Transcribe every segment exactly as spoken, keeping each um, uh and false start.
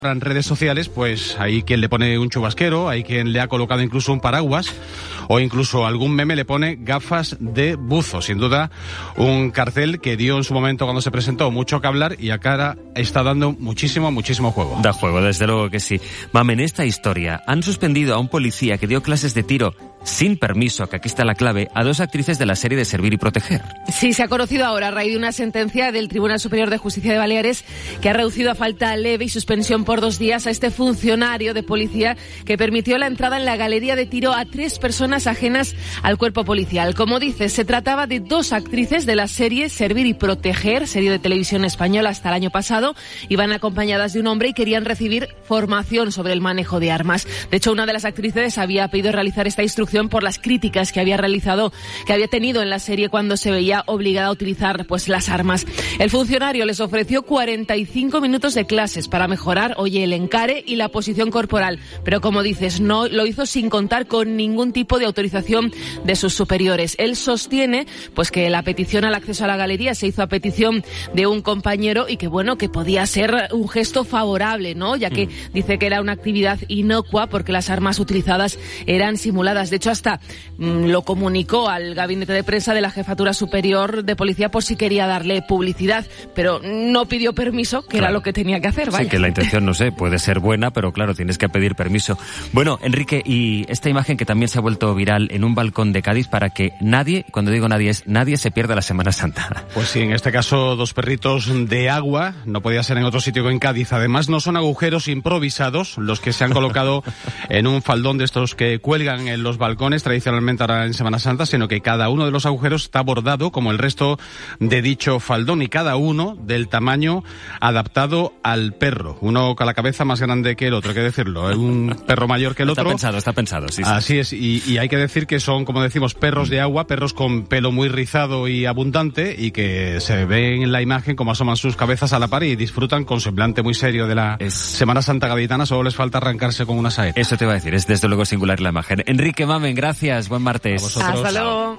En redes sociales, pues hay quien le pone un chubasquero, hay quien le ha colocado incluso un paraguas o incluso algún meme le pone gafas de buzo. Sin duda, un cartel que dio en su momento cuando se presentó mucho que hablar y ahora está dando muchísimo, muchísimo juego. Da juego, desde luego que sí. Mam, en esta historia han suspendido a un policía que dio clases de tiro sin permiso, que aquí está la clave, a dos actrices de la serie de Servir y Proteger. Sí, se ha conocido ahora a raíz de una sentencia del Tribunal Superior de Justicia de Baleares que ha reducido a falta leve y suspensión por dos días a este funcionario de policía que permitió la entrada en la galería de tiro a tres personas ajenas al cuerpo policial. Como dices, se trataba de dos actrices de la serie Servir y Proteger, serie de televisión española hasta el año pasado. Iban acompañadas de un hombre y querían recibir formación sobre el manejo de armas. De hecho, una de las actrices había pedido realizar esta instrucción por las críticas que había realizado, que había tenido en la serie cuando se veía obligada a utilizar pues las armas. El funcionario les ofreció cuarenta y cinco minutos de clases para mejorar, oye, el encare y la posición corporal, pero como dices, no lo hizo sin contar con ningún tipo de autorización de sus superiores. Él sostiene pues que la petición al acceso a la galería se hizo a petición de un compañero y que bueno, que podía ser un gesto favorable, ¿no? Ya que mm. dice que era una actividad inocua porque las armas utilizadas eran simuladas. De hecho, hasta mmm, lo comunicó al gabinete de prensa de la Jefatura Superior de Policía por si quería darle publicidad, pero no pidió permiso, que claro. era lo que tenía que hacer. Vaya. Sí, que la intención, no sé, puede ser buena, pero claro, tienes que pedir permiso. Bueno, Enrique, y esta imagen que también se ha vuelto viral en un balcón de Cádiz para que nadie, cuando digo nadie, es nadie se pierda la Semana Santa. Pues sí, en este caso dos perritos de agua, no podía ser en otro sitio que en Cádiz. Además, no son agujeros improvisados los que se han colocado en un faldón de estos que cuelgan en los balcones tradicionalmente ahora en Semana Santa, sino que cada uno de los agujeros está bordado como el resto de dicho faldón y cada uno del tamaño adaptado al perro. Uno con la cabeza más grande que el otro, hay que decirlo. Es un perro mayor que el otro. Está pensado, está pensado, sí, sí. Así es, y, y hay que decir que son, como decimos, perros de agua, perros con pelo muy rizado y abundante y que se ven en la imagen como asoman sus cabezas a la par y disfrutan con semblante muy serio de la es... Semana Santa gaditana. Solo les falta arrancarse con una saeta. Eso te iba a decir, es desde luego singular la imagen. Enrique Mamen, gracias, buen martes. Hasta luego.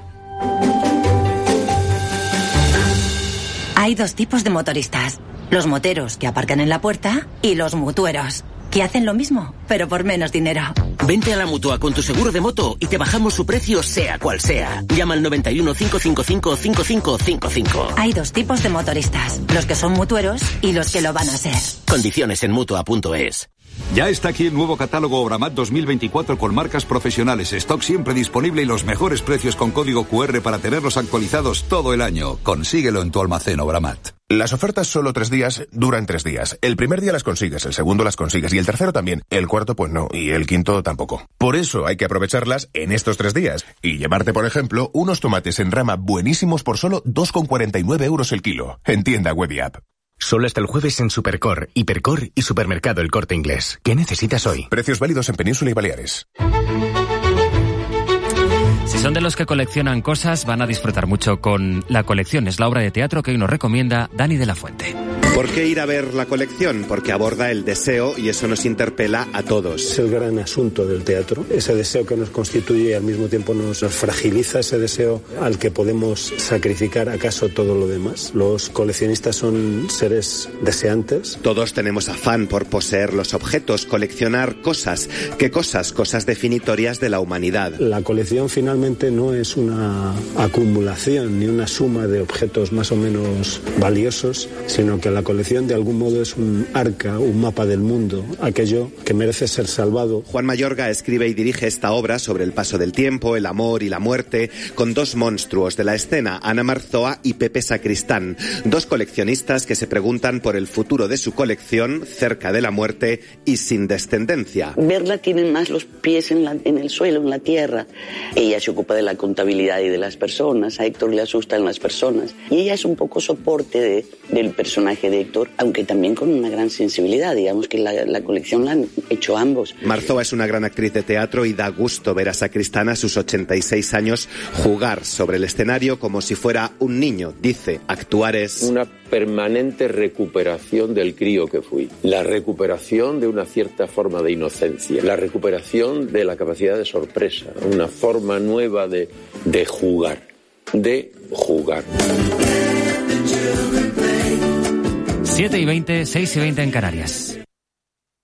Hay dos tipos de motoristas. Los moteros que aparcan en la puerta y los mutueros, que hacen lo mismo, pero por menos dinero. Vente a la Mutua con tu seguro de moto y te bajamos su precio sea cual sea. Llama al noventa y uno, cinco cinco cinco, cinco cinco cinco cinco. Hay dos tipos de motoristas, los que son mutueros y los que lo van a ser. Condiciones en Mutua punto es. Ya está aquí el nuevo catálogo Obramat dos mil veinticuatro con marcas profesionales, stock siempre disponible y los mejores precios con código cu erre para tenerlos actualizados todo el año. Consíguelo en tu almacén Obramat. Las ofertas solo tres días duran tres días. El primer día las consigues, el segundo las consigues y el tercero también. El cuarto pues no y el quinto tampoco. Por eso hay que aprovecharlas en estos tres días y llevarte, por ejemplo, unos tomates en rama buenísimos por solo dos con cuarenta y nueve euros el kilo. En tienda web y app. Solo hasta el jueves en Supercor, Hipercor y Supermercado El Corte Inglés. ¿Qué necesitas hoy? Precios válidos en Península y Baleares. Si son de los que coleccionan cosas, van a disfrutar mucho con La Colección. Es la obra de teatro que hoy nos recomienda Dani de la Fuente. ¿Por qué ir a ver La Colección? Porque aborda el deseo y eso nos interpela a todos. Es el gran asunto del teatro, ese deseo que nos constituye y al mismo tiempo nos fragiliza, ese deseo al que podemos sacrificar acaso todo lo demás. Los coleccionistas son seres deseantes. Todos tenemos afán por poseer los objetos, coleccionar cosas. ¿Qué cosas? Cosas definitorias de la humanidad. La colección finalmente no es una acumulación ni una suma de objetos más o menos valiosos, sino que la La colección de algún modo es un arca, un mapa del mundo, aquello que merece ser salvado. Juan Mayorga escribe y dirige esta obra sobre el paso del tiempo, el amor y la muerte, con dos monstruos de la escena, Ana Marzoa y Pepe Sacristán, dos coleccionistas que se preguntan por el futuro de su colección, cerca de la muerte y sin descendencia. Verla tiene más los pies en, la, en el suelo, en la tierra. Ella se ocupa de la contabilidad y de las personas, a Héctor le asustan las personas, y ella es un poco soporte de, del personaje de Héctor, aunque también con una gran sensibilidad. Digamos que la, la colección la han hecho ambos. Marzoa es una gran actriz de teatro y da gusto ver a Sacristán a sus ochenta y seis años jugar sobre el escenario como si fuera un niño. Dice, actuar es una permanente recuperación del crío que fui, la recuperación de una cierta forma de inocencia, la recuperación de la capacidad de sorpresa, una forma nueva de, de jugar, de jugar. siete y veinte, seis y veinte en Canarias.